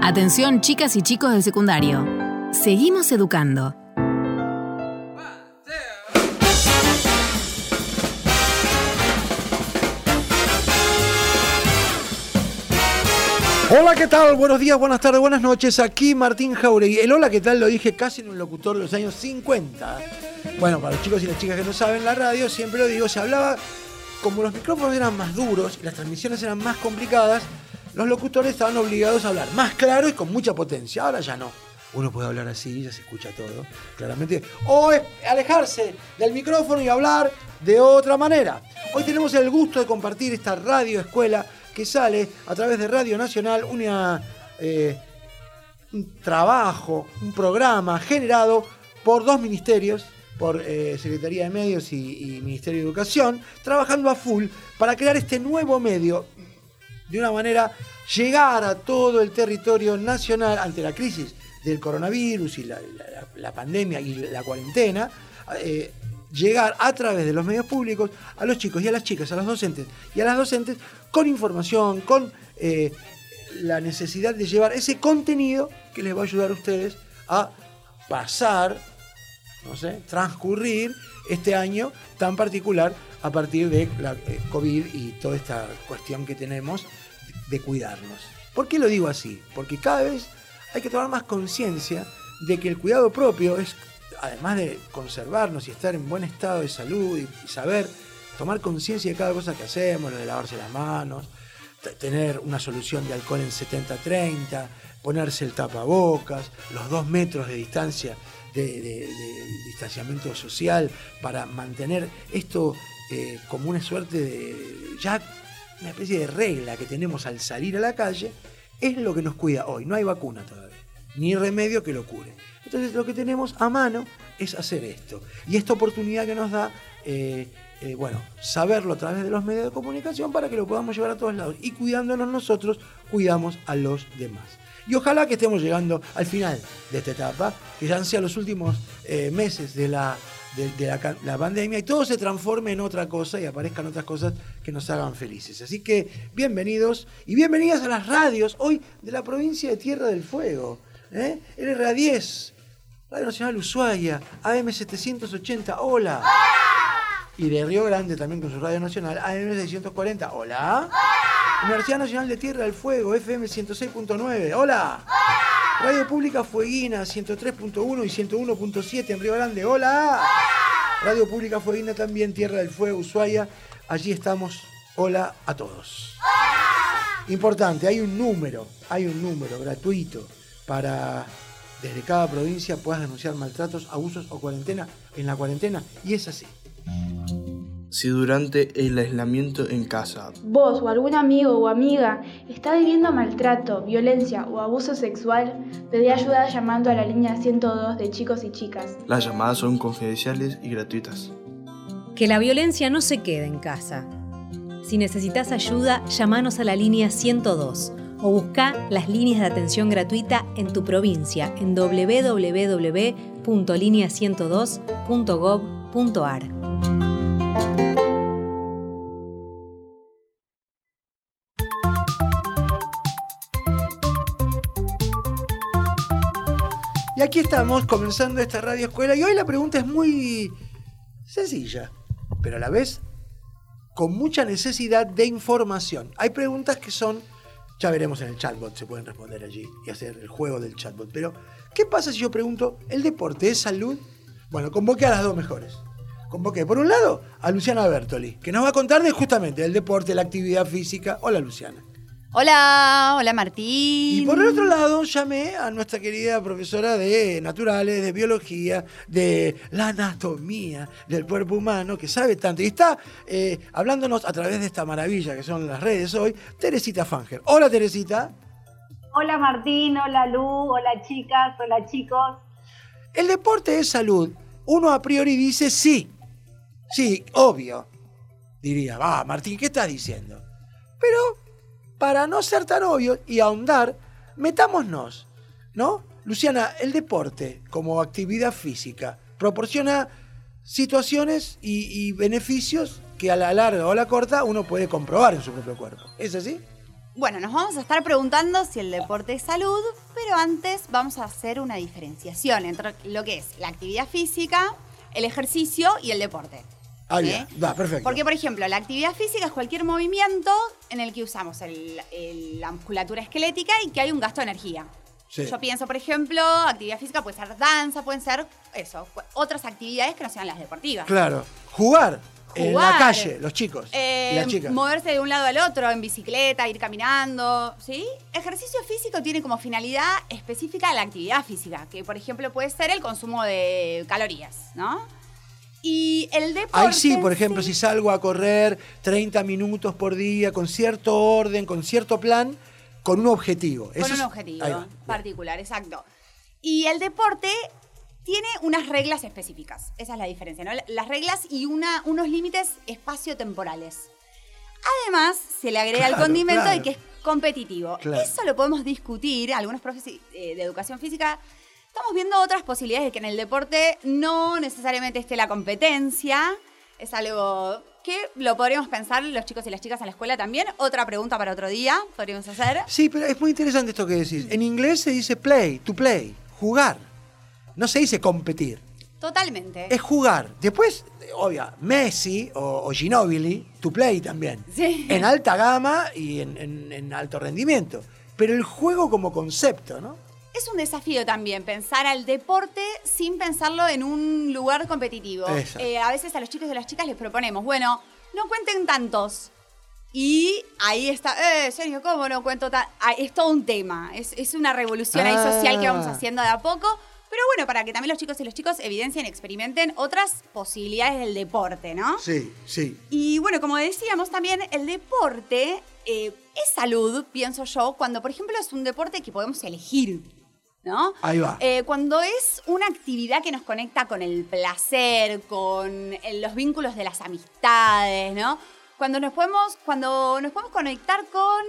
Atención, chicas y chicos del secundario. Seguimos educando. Hola, ¿qué tal? Buenos días, buenas tardes, buenas noches. Aquí Martín Jauregui. El hola, ¿qué tal? Lo dije casi en un locutor de los años 50. Bueno, para los chicos y las chicas que no saben, la radio, siempre lo digo, se hablaba, como los micrófonos eran más duros y las transmisiones eran más complicadas, los locutores estaban obligados a hablar más claro y con mucha potencia. Ahora ya no. Uno puede hablar así, ya se escucha todo, claramente. O alejarse del micrófono y hablar de otra manera. Hoy tenemos el gusto de compartir esta radio escuela que sale a través de Radio Nacional, un trabajo, un programa generado por dos ministerios, por Secretaría de Medios y Ministerio de Educación, trabajando a full para crear este nuevo medio, de una manera llegar a todo el territorio nacional ante la crisis del coronavirus y la pandemia y la cuarentena, llegar a través de los medios públicos a los chicos y a las chicas, a los docentes y a las docentes con información, con la necesidad de llevar ese contenido que les va a ayudar a ustedes a pasar, transcurrir este año tan particular a partir de la COVID y toda esta cuestión que tenemos de cuidarnos. ¿Por qué lo digo así? Porque cada vez hay que tomar más conciencia de que el cuidado propio es, además de conservarnos y estar en buen estado de salud y saber tomar conciencia de cada cosa que hacemos, lo de lavarse las manos, tener una solución de alcohol en 70-30, ponerse el tapabocas, los 2 metros de distancia, de distanciamiento social, para mantener esto como una suerte de, ya una especie de regla que tenemos al salir a la calle, es lo que nos cuida hoy. No hay vacuna todavía, ni remedio que lo cure. Entonces lo que tenemos a mano es hacer esto. Y esta oportunidad que nos da, saberlo a través de los medios de comunicación para que lo podamos llevar a todos lados. Y cuidándonos nosotros, cuidamos a los demás. Y ojalá que estemos llegando al final de esta etapa, que ya han sido los últimos meses de la pandemia y todo se transforme en otra cosa y aparezcan otras cosas que nos hagan felices. Así que bienvenidos y bienvenidas a las radios hoy de la provincia de Tierra del Fuego. LRA10, Radio Nacional Ushuaia, AM 780, hola. Y de Río Grande también con su Radio Nacional, AM 640, hola. Universidad Nacional de Tierra del Fuego, FM 106.9, hola. Radio Pública Fueguina, 103.1 y 101.7 en Río Grande, hola. Radio Pública Fueguina también, Tierra del Fuego, Ushuaia, allí estamos, hola a todos. Importante, hay un número gratuito para, desde cada provincia, puedas denunciar maltratos, abusos o cuarentena en la cuarentena, y es así. Si durante el aislamiento en casa vos o algún amigo o amiga está viviendo maltrato, violencia o abuso sexual, pedí ayuda llamando a la línea 102 de chicos y chicas. Las llamadas son confidenciales y gratuitas. Que la violencia no se quede en casa. Si necesitas ayuda, llamanos a la línea 102 o busca las líneas de atención gratuita en tu provincia en www.linea102.gov.ar. Y aquí estamos comenzando esta radio escuela y hoy la pregunta es muy sencilla, pero a la vez con mucha necesidad de información. Hay preguntas que son, ya veremos en el chatbot, se pueden responder allí y hacer el juego del chatbot, pero ¿qué pasa si yo pregunto, ¿el deporte es salud? Bueno, convoqué a las dos mejores. Convoqué, por un lado, a Luciana Bertoli, que nos va a contar de justamente el deporte, la actividad física. Hola, Luciana. Hola Martín. Y por el otro lado llamé a nuestra querida profesora de naturales, de biología, de la anatomía del cuerpo humano, que sabe tanto y está hablándonos a través de esta maravilla que son las redes hoy, Teresita Fanger. Hola, Teresita. Hola Martín, hola Lu, hola chicas, hola chicos. ¿El deporte es salud? Uno a priori dice sí, obvio. Diría, Martín, ¿qué estás diciendo? Pero para no ser tan obvio y ahondar, metámonos, ¿no? Luciana, el deporte como actividad física proporciona situaciones y beneficios que a la larga o a la corta uno puede comprobar en su propio cuerpo. ¿Es así? Bueno, nos vamos a estar preguntando si el deporte es salud, pero antes vamos a hacer una diferenciación entre lo que es la actividad física, el ejercicio y el deporte. Ah, bien, va, perfecto. Porque, por ejemplo, la actividad física es cualquier movimiento en el que usamos la musculatura esquelética y que hay un gasto de energía. Sí. Yo pienso, por ejemplo, actividad física puede ser danza, pueden ser otras actividades que no sean las deportivas. Claro, jugar en la calle, los chicos y las chicas. Moverse de un lado al otro, en bicicleta, ir caminando, ¿sí? Ejercicio físico tiene como finalidad específica la actividad física, que por ejemplo puede ser el consumo de calorías, ¿no? Y el deporte... Ahí sí, por ejemplo, si salgo a correr 30 minutos por día, con cierto orden, con cierto plan, con un objetivo. Con un objetivo particular, exacto. Y el deporte tiene unas reglas específicas. Esa es la diferencia, ¿no? Las reglas y unos límites espaciotemporales. Además, se le agrega el condimento de que es competitivo. Claro. Eso lo podemos discutir. Algunos profes de educación física estamos viendo otras posibilidades de que en el deporte no necesariamente esté la competencia. Es algo que lo podríamos pensar los chicos y las chicas en la escuela también. Otra pregunta para otro día podríamos hacer. Sí, pero es muy interesante esto que decís. En inglés se dice to play, jugar. No se dice competir. Totalmente. Es jugar. Después, obvio, Messi o Ginóbili, to play también. Sí. En alta gama y en alto rendimiento. Pero el juego como concepto, ¿no? Es un desafío también pensar al deporte sin pensarlo en un lugar competitivo. A veces a los chicos y a las chicas les proponemos, bueno, no cuenten tantos. Y ahí está, Sergio, ¿cómo no cuento tanto? Es todo un tema, es una revolución ahí social que vamos haciendo de a poco. Pero bueno, para que también los chicos y los chicos evidencien y experimenten otras posibilidades del deporte, ¿no? Sí, sí. Y bueno, como decíamos también, el deporte es salud, pienso yo, cuando por ejemplo es un deporte que podemos elegir, ¿no? Ahí va. Cuando es una actividad que nos conecta con el placer, con los vínculos de las amistades, ¿no? Cuando nos podemos conectar con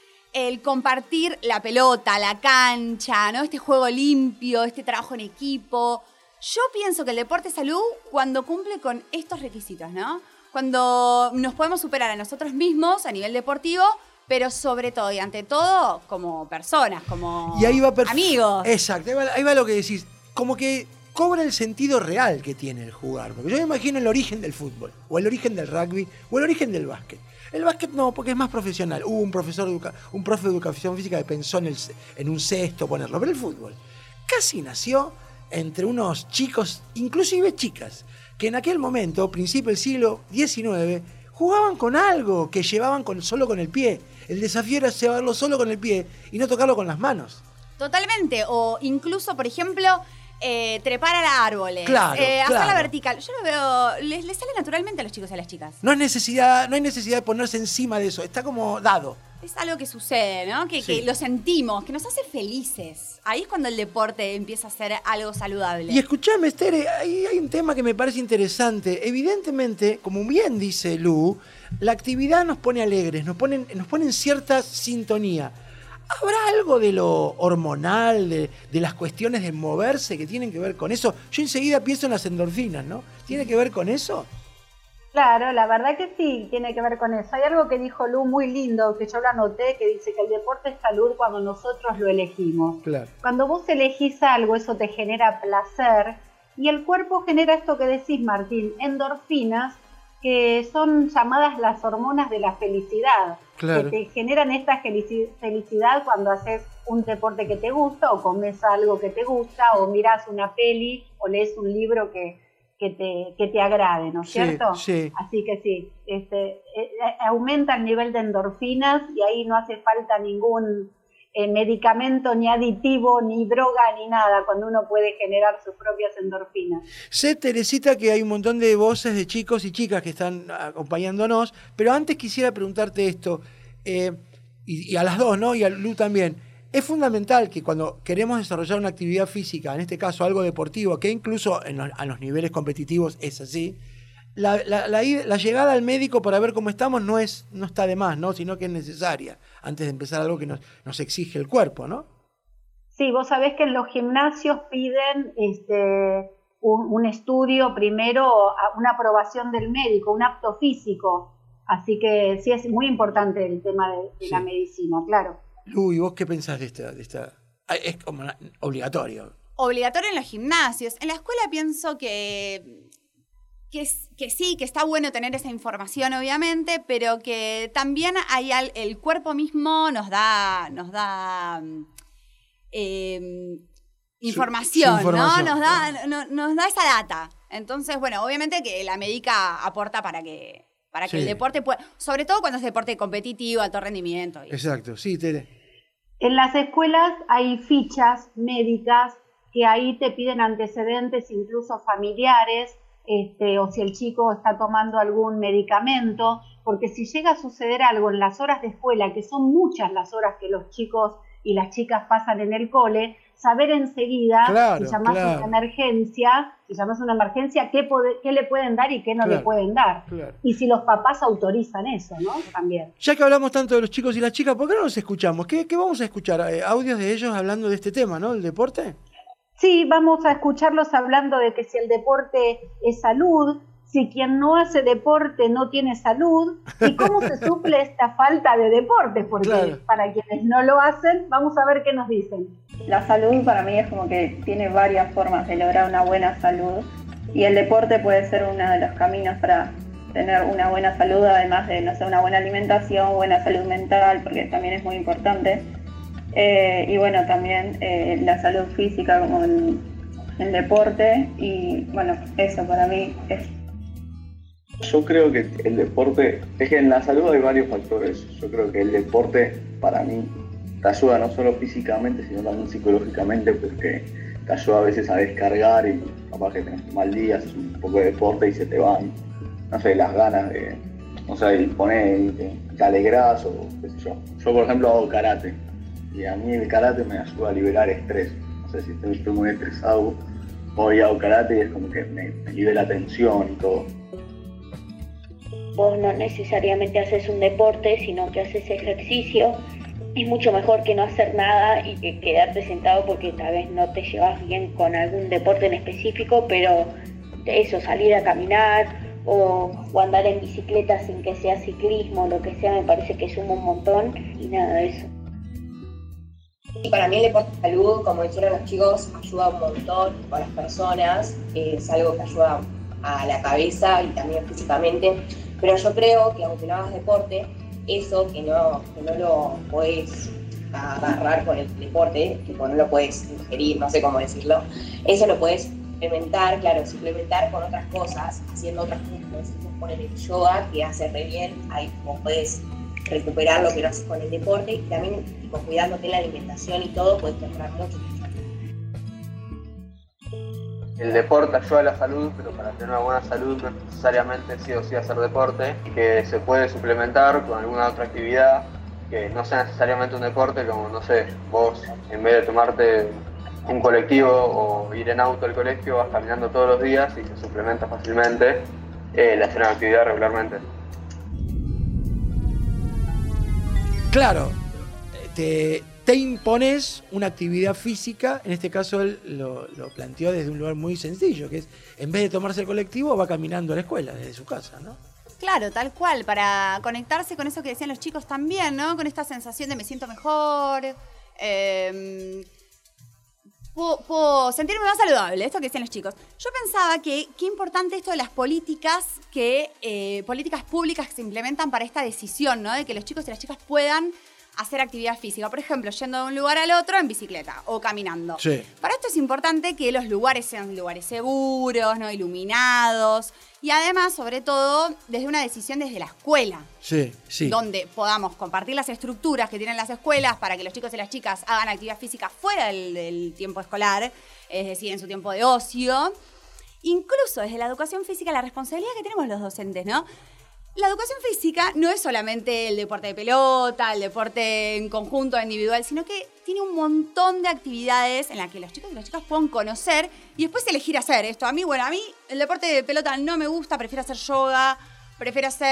el compartir la pelota, la cancha, ¿no? Este juego limpio, este trabajo en equipo. Yo pienso que el deporte es salud cuando cumple con estos requisitos, ¿no? Cuando nos podemos superar a nosotros mismos a nivel deportivo, pero sobre todo y ante todo como personas, como y ahí va amigos. Exacto, ahí va lo que decís. Como que cobra el sentido real que tiene el jugar. Porque yo me imagino el origen del fútbol, o el origen del rugby, o el origen del básquet. El básquet no, porque es más profesional. Hubo un profe de educación física que pensó en un cesto ponerlo. Pero el fútbol casi nació entre unos chicos, inclusive chicas, que en aquel momento, principio del siglo XIX, jugaban con algo que llevaban solo con el pie. El desafío era llevarlo solo con el pie y no tocarlo con las manos. Totalmente. O incluso, por ejemplo, trepar a árboles. Claro, hacerla vertical. Yo lo veo, les sale naturalmente a los chicos y a las chicas. No hay necesidad de ponerse encima de eso. Está como dado. Es algo que sucede, ¿no? Que lo sentimos, que nos hace felices. Ahí es cuando el deporte empieza a ser algo saludable. Y escuchame, Esther, hay un tema que me parece interesante. Evidentemente, como bien dice Lu, la actividad nos pone alegres, nos pone en cierta sintonía. ¿Habrá algo de lo hormonal, de las cuestiones de moverse que tienen que ver con eso? Yo enseguida pienso en las endorfinas, ¿no? ¿Tiene que ver con eso? Claro, la verdad que sí, tiene que ver con eso. Hay algo que dijo Lu muy lindo, que yo lo anoté, que dice que el deporte es salud cuando nosotros lo elegimos. Claro. Cuando vos elegís algo, eso te genera placer, y el cuerpo genera esto que decís, Martín, endorfinas, que son llamadas las hormonas de la felicidad. Claro. Que te generan esta felicidad cuando haces un deporte que te gusta, o comes algo que te gusta, o miras una peli, o lees un libro que te agrade, ¿no es cierto? Sí. Así que sí, aumenta el nivel de endorfinas y ahí no hace falta ningún medicamento, ni aditivo, ni droga, ni nada, cuando uno puede generar sus propias endorfinas. Sé, Teresita, que hay un montón de voces de chicos y chicas que están acompañándonos, pero antes quisiera preguntarte esto, y a las dos, ¿no? Y a Lu también. Es fundamental que cuando queremos desarrollar una actividad física, en este caso algo deportivo, que incluso a los niveles competitivos es así, la llegada al médico para ver cómo estamos no está de más, ¿no? Sino que es necesaria antes de empezar algo que nos exige el cuerpo, ¿no? Sí, vos sabés que en los gimnasios piden un estudio primero, una aprobación del médico, un apto físico. Así que sí es muy importante el tema de la medicina, claro. Lu, ¿y vos qué pensás de esta? Es como obligatorio. Obligatorio en los gimnasios. En la escuela pienso que sí, que está bueno tener esa información, obviamente, pero que también el cuerpo mismo nos da información, ¿no? Nos da esa data. Entonces, bueno, obviamente que la médica aporta para que el deporte pueda, sobre todo cuando es deporte competitivo, alto rendimiento. Exacto, sí, Tere. En las escuelas hay fichas médicas que ahí te piden antecedentes, incluso familiares, o si el chico está tomando algún medicamento, porque si llega a suceder algo en las horas de escuela, que son muchas las horas que los chicos y las chicas pasan en el cole, saber enseguida, si llamas una emergencia, qué le pueden dar y qué no le pueden dar. Claro. Y si los papás autorizan eso, ¿no? También. Ya que hablamos tanto de los chicos y las chicas, ¿por qué no los escuchamos? ¿Qué vamos a escuchar? ¿Audios de ellos hablando de este tema, ¿no? ¿El deporte? Sí, vamos a escucharlos hablando de que si el deporte es salud, si quien no hace deporte no tiene salud, y cómo se suple esta falta de deporte, porque para quienes no lo hacen, vamos a ver qué nos dicen. La salud para mí es como que tiene varias formas de lograr una buena salud, y el deporte puede ser uno de los caminos para tener una buena salud, además de, no sé, una buena alimentación, buena salud mental, porque también es muy importante. Y bueno, también la salud física como el deporte, y bueno, eso para mí es... Yo creo que el deporte, es que en la salud hay varios factores. Yo creo que el deporte para mí te ayuda no solo físicamente, sino también psicológicamente, porque te ayuda a veces a descargar y capaz que tenés un mal día, haces un poco de deporte y se te van, no sé, las ganas de, no sé, te alegrás o qué sé yo. Yo por ejemplo hago karate y a mí el karate me ayuda a liberar estrés. No sé si estoy muy estresado, voy a hago karate y es como que me libera tensión y todo. Vos no necesariamente haces un deporte, sino que haces ejercicio. Es mucho mejor que no hacer nada y que quedarte sentado porque tal vez no te llevas bien con algún deporte en específico, pero eso, salir a caminar o andar en bicicleta sin que sea ciclismo, lo que sea, me parece que suma un montón y nada de eso. Y para mí el deporte de salud, como dijeron los chicos, ayuda un montón a las personas, es algo que ayuda a la cabeza y también físicamente. Pero yo creo que aunque no hagas deporte, eso que no lo puedes agarrar con el deporte, que no lo puedes ingerir, no sé cómo decirlo, eso lo puedes suplementar con otras cosas, haciendo otras cosas, con el yoga, que hace re bien, ahí como puedes recuperar lo que no haces con el deporte, y también cuidándote la alimentación y todo, puedes mejorar mucho. El deporte ayuda a la salud, pero para tener una buena salud no es necesariamente sí o sí hacer deporte, que se puede suplementar con alguna otra actividad que no sea necesariamente un deporte, como, no sé, vos en vez de tomarte un colectivo o ir en auto al colegio, vas caminando todos los días y se suplementa fácilmente el hacer una actividad regularmente. Claro, te impones una actividad física, en este caso él lo planteó desde un lugar muy sencillo, que es, en vez de tomarse el colectivo, va caminando a la escuela desde su casa, ¿no? Claro, tal cual, para conectarse con eso que decían los chicos también, ¿no? Con esta sensación de me siento mejor, puedo sentirme más saludable, esto que decían los chicos. Yo pensaba que qué importante esto de las políticas públicas que se implementan para esta decisión, ¿no? De que los chicos y las chicas puedan hacer actividad física, por ejemplo, yendo de un lugar al otro en bicicleta o caminando. Sí. Para esto es importante que los lugares sean lugares seguros, ¿no? Iluminados, y además, sobre todo, desde una decisión desde la escuela. Sí, sí. Donde podamos compartir las estructuras que tienen las escuelas para que los chicos y las chicas hagan actividad física fuera del tiempo escolar, es decir, en su tiempo de ocio. Incluso desde la educación física, la responsabilidad que tenemos los docentes, ¿no? La educación física no es solamente el deporte de pelota, el deporte en conjunto, individual, sino que tiene un montón de actividades en las que los chicos y las chicas pueden conocer y después elegir hacer esto. A mí el deporte de pelota no me gusta, prefiero hacer yoga, prefiero hacer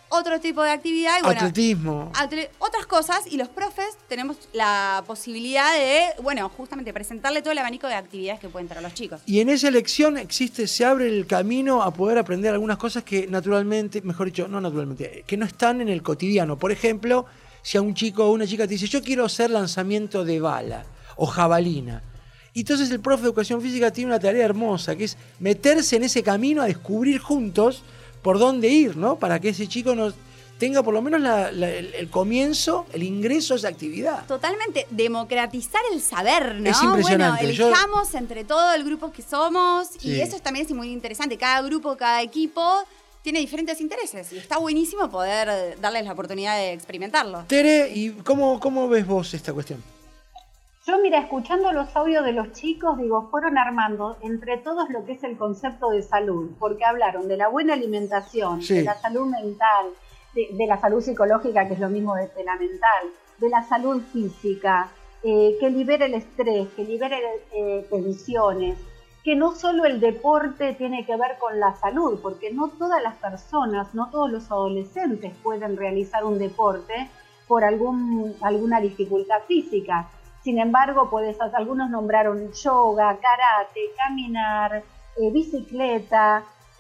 otro tipo de actividad. Y bueno, atletismo. Otras cosas, y los profes tenemos la posibilidad de, bueno, justamente presentarle todo el abanico de actividades que pueden tener los chicos. Y en esa elección se abre el camino a poder aprender algunas cosas que naturalmente, mejor dicho, no naturalmente, que no están en el cotidiano. Por ejemplo, si a un chico o una chica te dice, yo quiero hacer lanzamiento de bala o jabalina. Y entonces el profe de educación física tiene una tarea hermosa, que es meterse en ese camino a descubrir juntos por dónde ir, ¿no? Para que ese chico tenga por lo menos el comienzo, el ingreso a esa actividad. Totalmente, democratizar el saber, ¿no? Es impresionante. Bueno, elijamos entre todo el grupo que somos, sí. Y eso también es muy interesante. Cada grupo, cada equipo tiene diferentes intereses y está buenísimo poder darles la oportunidad de experimentarlo. Tere, ¿y cómo ves vos esta cuestión? Yo, mira, escuchando los audios de los chicos, digo, fueron armando entre todos lo que es el concepto de salud, porque hablaron de la buena alimentación, sí. De la salud mental, de la salud psicológica, que es lo mismo de la mental, de la salud física, que libere el estrés, que libere tensiones, que no solo el deporte tiene que ver con la salud, porque no todas las personas, no todos los adolescentes pueden realizar un deporte por alguna dificultad física. Sin embargo, algunos nombraron yoga, karate, caminar, bicicleta,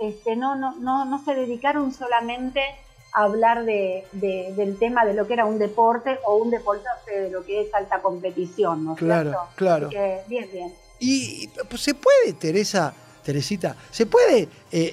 no se dedicaron solamente a hablar del tema de lo que era un deporte o un deporte de lo que es alta competición, ¿no es cierto? Claro. Así que, bien. Y pues, ¿se puede, Teresita, se puede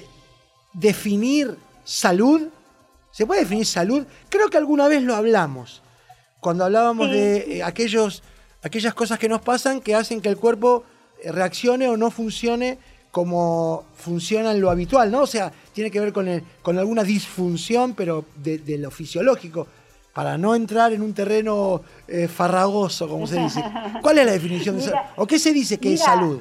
definir salud? ¿Se puede definir salud? Creo que alguna vez lo hablamos, cuando hablábamos de aquellas cosas que nos pasan que hacen que el cuerpo reaccione o no funcione como funciona en lo habitual, ¿no? O sea, tiene que ver con alguna disfunción, pero de lo fisiológico, para no entrar en un terreno farragoso, como se dice. ¿Cuál es la definición de salud? ¿O qué se dice que es salud?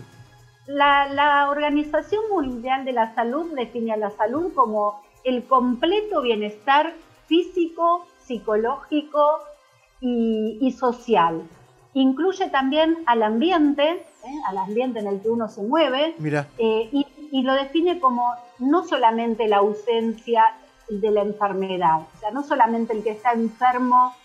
La Organización Mundial de la Salud define a la salud como el completo bienestar físico, psicológico y social. Incluye también al ambiente en el que uno se mueve, y lo define como no solamente la ausencia de la enfermedad, o sea, no solamente el que está enfermo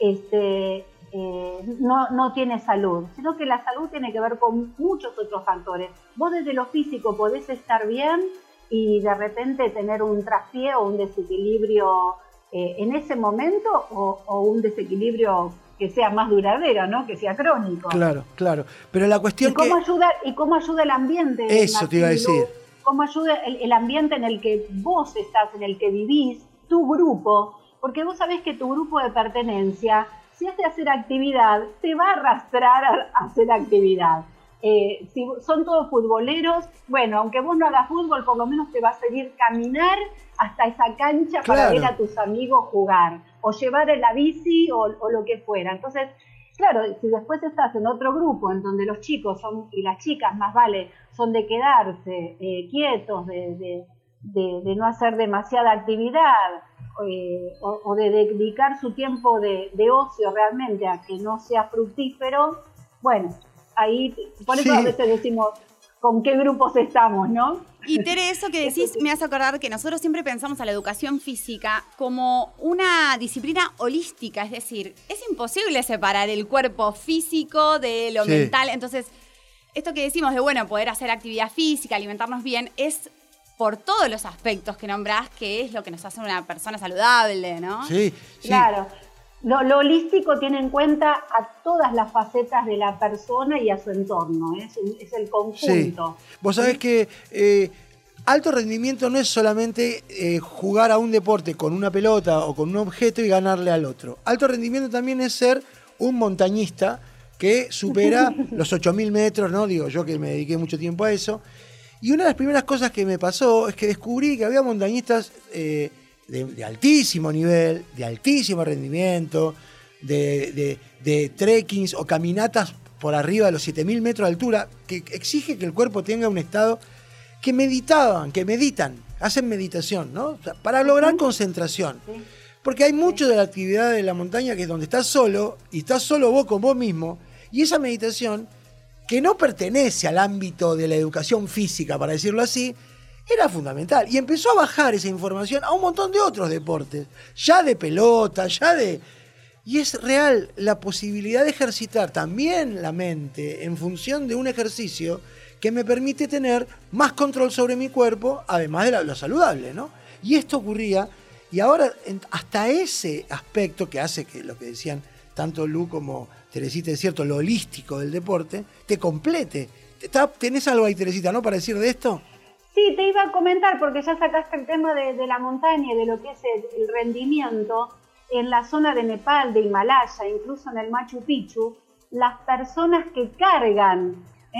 no tiene salud, sino que la salud tiene que ver con muchos otros factores. Vos desde lo físico podés estar bien y de repente tener un traspié o un desequilibrio en ese momento o un desequilibrio que sea más duradero, ¿no? Que sea crónico. Claro. Pero la cuestión ¿Y cómo ayuda el ambiente? Eso te iba a decir. ¿Cómo ayuda el ambiente en el que vos estás, en el que vivís, tu grupo? Porque vos sabés que tu grupo de pertenencia, si has de hacer actividad, te va a arrastrar a hacer actividad. Si son todos futboleros, bueno, aunque vos no hagas fútbol, por lo menos te va a seguir caminar hasta esa cancha para ver a tus amigos jugar, o llevar en la bici o lo que fuera. Entonces, claro, si después estás en otro grupo en donde los chicos y las chicas más vale son de quedarse quietos, de no hacer demasiada actividad, o de dedicar su tiempo de ocio realmente a que no sea fructífero, bueno, ahí, por eso a veces decimos con qué grupos estamos, ¿no? Y Tere, eso que decís me hace acordar que nosotros siempre pensamos a la educación física como una disciplina holística, es decir, es imposible separar el cuerpo físico de lo mental. Entonces, esto que decimos de, bueno, poder hacer actividad física, alimentarnos bien, es por todos los aspectos que nombrás, que es lo que nos hace una persona saludable, ¿no? Sí. Claro. Lo holístico tiene en cuenta a todas las facetas de la persona y a su entorno, es el conjunto. Sí. Vos sabés que alto rendimiento no es solamente jugar a un deporte con una pelota o con un objeto y ganarle al otro. Alto rendimiento también es ser un montañista que supera los 8.000 metros, ¿no? Digo, yo que me dediqué mucho tiempo a eso. Y una de las primeras cosas que me pasó es que descubrí que había montañistas de altísimo nivel, de altísimo rendimiento, de trekkings o caminatas por arriba de los 7.000 metros de altura, que exige que el cuerpo tenga un estado que meditan, hacen meditación, ¿no? O sea, para lograr concentración. Porque hay mucho de la actividad de la montaña que es donde estás solo, y estás solo vos con vos mismo, y esa meditación, que no pertenece al ámbito de la educación física, para decirlo así, era fundamental. Y empezó a bajar esa información a un montón de otros deportes, ya de pelota, Y es real la posibilidad de ejercitar también la mente en función de un ejercicio que me permite tener más control sobre mi cuerpo, además de lo saludable, ¿no? Y esto ocurría, y ahora hasta ese aspecto que hace que lo que decían tanto Lu como Teresita, es cierto, lo holístico del deporte, te complete. ¿Tenés algo ahí, Teresita, no, para decir de esto? Sí, te iba a comentar, porque ya sacaste el tema de la montaña y de lo que es el rendimiento. En la zona de Nepal, de Himalaya, incluso en el Machu Picchu, las personas que cargan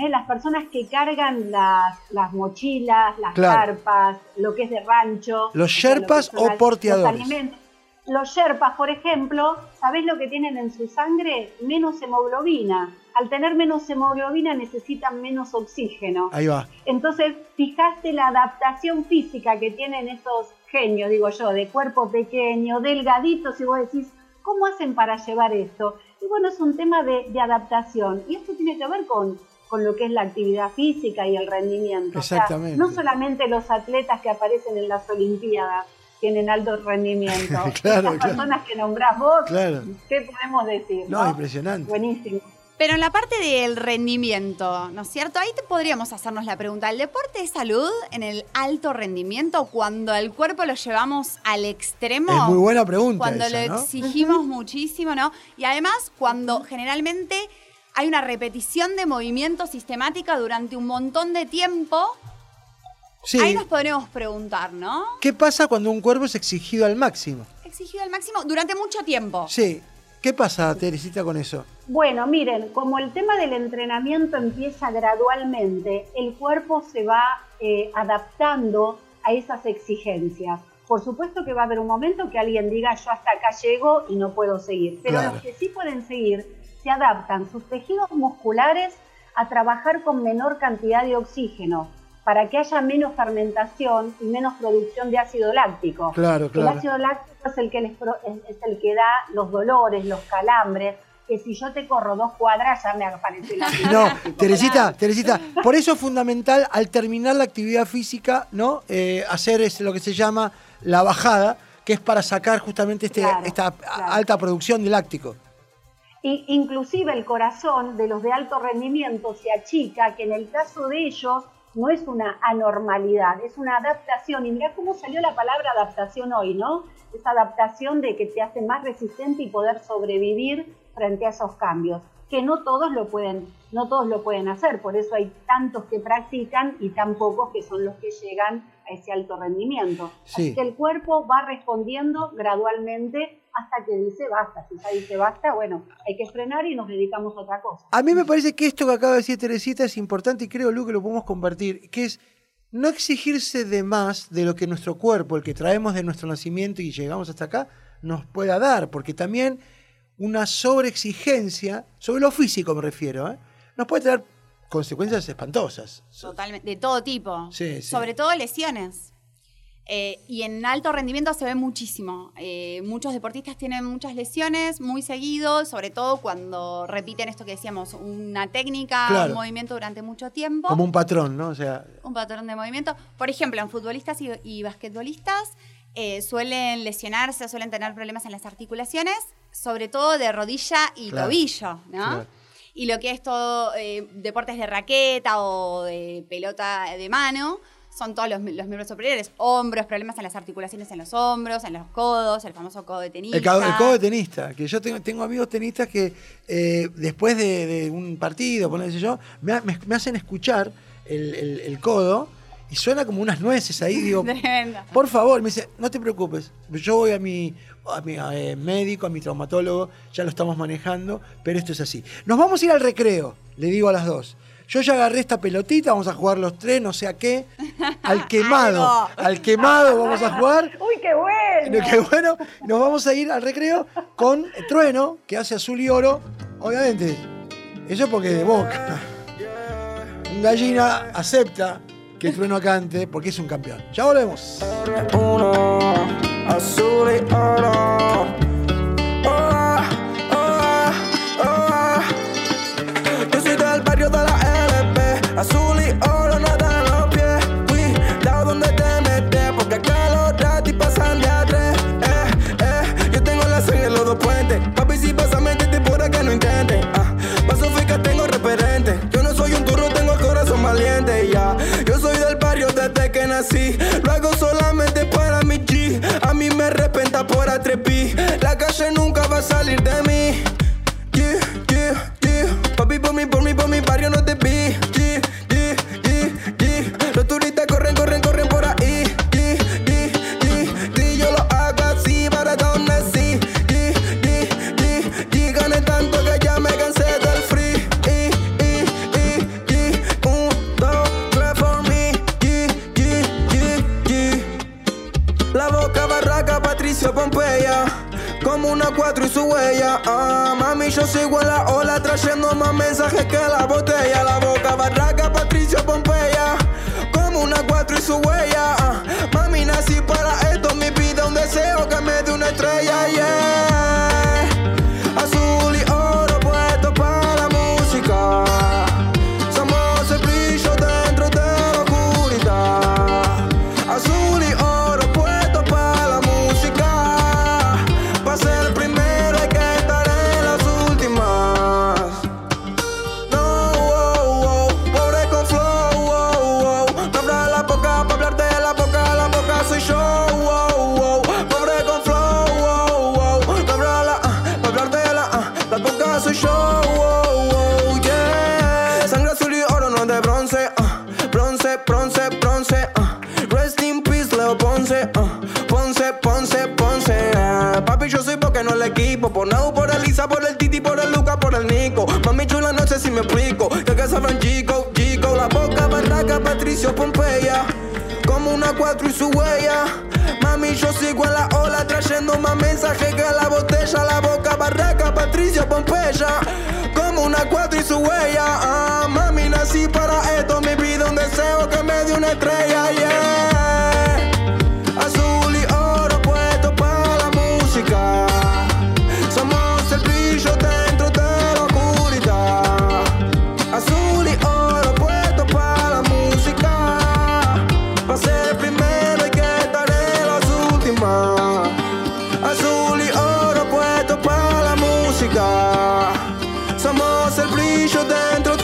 las mochilas, las carpas, lo que es de rancho. ¿Los sherpas o porteadores? Los sherpas, por ejemplo, ¿sabés lo que tienen en su sangre? Menos hemoglobina. Al tener menos hemoglobina necesitan menos oxígeno. Ahí va. Entonces, fijaste la adaptación física que tienen esos genios, digo yo, de cuerpo pequeño, delgaditos, y vos decís, ¿cómo hacen para llevar esto? Y bueno, es un tema de adaptación. Y esto tiene que ver con lo que es la actividad física y el rendimiento. Exactamente. O sea, no solamente los atletas que aparecen en las Olimpiadas tienen alto rendimiento. Claro, las personas que nombrás vos, claro. ¿Qué podemos decir? No, impresionante. Buenísimo. Pero en la parte del rendimiento, ¿no es cierto? Ahí podríamos hacernos la pregunta, ¿el deporte es salud en el alto rendimiento cuando el cuerpo lo llevamos al extremo? Es muy buena pregunta cuando esa, lo ¿no? exigimos muchísimo, ¿no? Y además, cuando generalmente hay una repetición de movimiento sistemática durante un montón de tiempo, sí. Ahí nos podríamos preguntar, ¿no? ¿Qué pasa cuando un cuerpo es exigido al máximo? Exigido al máximo durante mucho tiempo. Sí. ¿Qué pasa, Teresita, con eso? Bueno, miren, como el tema del entrenamiento empieza gradualmente, el cuerpo se va adaptando a esas exigencias. Por supuesto que va a haber un momento que alguien diga, yo hasta acá llego y no puedo seguir. Pero claro. Los que sí pueden seguir, se adaptan sus tejidos musculares a trabajar con menor cantidad de oxígeno, para que haya menos fermentación y menos producción de ácido láctico. Claro, claro. El ácido láctico es el que da los dolores, los calambres, que si yo te corro 2 cuadras ya me aparece el ácido láctico. No, Teresita, por eso es fundamental al terminar la actividad física, ¿no? Hacer lo que se llama la bajada, que es para sacar justamente esta alta producción de láctico. Y inclusive el corazón de los de alto rendimiento se achica, que en el caso de ellos no es una anormalidad, es una adaptación. Y mirá cómo salió la palabra adaptación hoy, ¿no? Esa adaptación de que te hace más resistente y poder sobrevivir frente a esos cambios, que no todos lo pueden hacer, por eso hay tantos que practican y tan pocos que son los que llegan a ese alto rendimiento. Sí. Así que el cuerpo va respondiendo gradualmente hasta que dice basta. Si ya dice basta, bueno, hay que frenar y nos dedicamos a otra cosa. A mí me parece que esto que acaba de decir Teresita es importante y creo, Lu, que lo podemos compartir, que es no exigirse de más de lo que nuestro cuerpo, el que traemos de nuestro nacimiento y llegamos hasta acá, nos pueda dar, porque también una sobreexigencia, sobre lo físico me refiero, nos puede traer consecuencias espantosas. Totalmente, de todo tipo. Sí. Sobre todo lesiones. Y en alto rendimiento se ve muchísimo. Muchos deportistas tienen muchas lesiones muy seguido, sobre todo cuando repiten esto que decíamos, una técnica, claro. Un movimiento durante mucho tiempo. Como un patrón, ¿no? O sea, un patrón de movimiento. Por ejemplo, en futbolistas y basquetbolistas suelen lesionarse, suelen tener problemas en las articulaciones, sobre todo de rodilla y claro. tobillo, ¿no? Claro. Y lo que es todo deportes de raqueta o de pelota de mano, son todos los miembros superiores, hombros, problemas en las articulaciones en los hombros, en los codos, el famoso codo de tenista. El codo de tenista, que yo tengo amigos tenistas que después de un partido, ponerse yo, me hacen escuchar el codo y suena como unas nueces ahí, digo, tremendo. Por favor, me dice, no te preocupes, yo voy a mi médico, a mi traumatólogo, ya lo estamos manejando, pero esto es así. Nos vamos a ir al recreo, le digo a las 2. Yo ya agarré esta pelotita, vamos a jugar los 3, no sé a qué. Al quemado vamos a jugar. ¡Uy, qué bueno! Qué bueno. Nos vamos a ir al recreo con Trueno, que hace azul y oro. Obviamente, eso es porque de Boca. Un Gallina acepta que Trueno cante porque es un campeón. Ya volvemos. Uno, azul y oro. Yo soy del barrio de la LP, azul y oro, nada en los pies. Cuidado donde nací. Lo hago solamente para mi G. A mí me arrepienta por atreví. La calle nunca va a salir de mí. Yeah, yeah, yeah. Papi, por mi barrio no te vi. Yeah, yeah, yeah, yeah. Los turistas corren por ahí. Yeah, yeah, yeah, yeah. Yo lo hago así para donde nací. Yeah, yeah, yeah, yeah. Gané tanto que ya me cansé del free. La boca barraca, Patricio Pompeya. Como una 4 y su huella. Mami, yo sigo en la ola trayendo más mensajes que la botella. La boca barraca, Patricio Pompeya. Como una 4 y su huella. Mami, nací para esto. Mi vida un deseo que me dé una estrella. Yeah. Azul y oro puesto para la música. Somos el brillo dentro de la oscuridad. Azul y oro puesto para la música. Para ser el primero hay que estar en las últimas. No, oh, oh, pobre con flow, oh, oh. No abra la boca para hablarte de la boca soy yo, oh, oh. Pobre con flow, oh, oh. No abra la, para hablarte de la boca soy yo, oh, oh, yeah. Sangre azul y oro, no de bronce, bronce, bronce, bronce, Rest in peace, Leo Ponce, Ponce, Ponce, Ponce. Papi, yo soy porque no el equipo. Por Nau, por Elisa, por el Titi, por el Luca, por el Nico. Mami chula, no sé si me explico. Que sabrán Chico, Chico. La boca barraca, Patricio Pompeya. Como una 4 y su huella. Mami, yo sigo en la ola trayendo más mensajes que la botella. La boca barraca, Patricio Pompeya. Como una 4 y su huella. Mami, nací para esto. Mi vida un deseo que me dé una estrella, yeah. Azul y oro puesto para la música. Somos el brillo dentro de la oscuridad. Azul y oro puesto para la música. Para ser el primero hay que estar en las últimas. Azul y oro puesto para la música. Somos el brillo dentro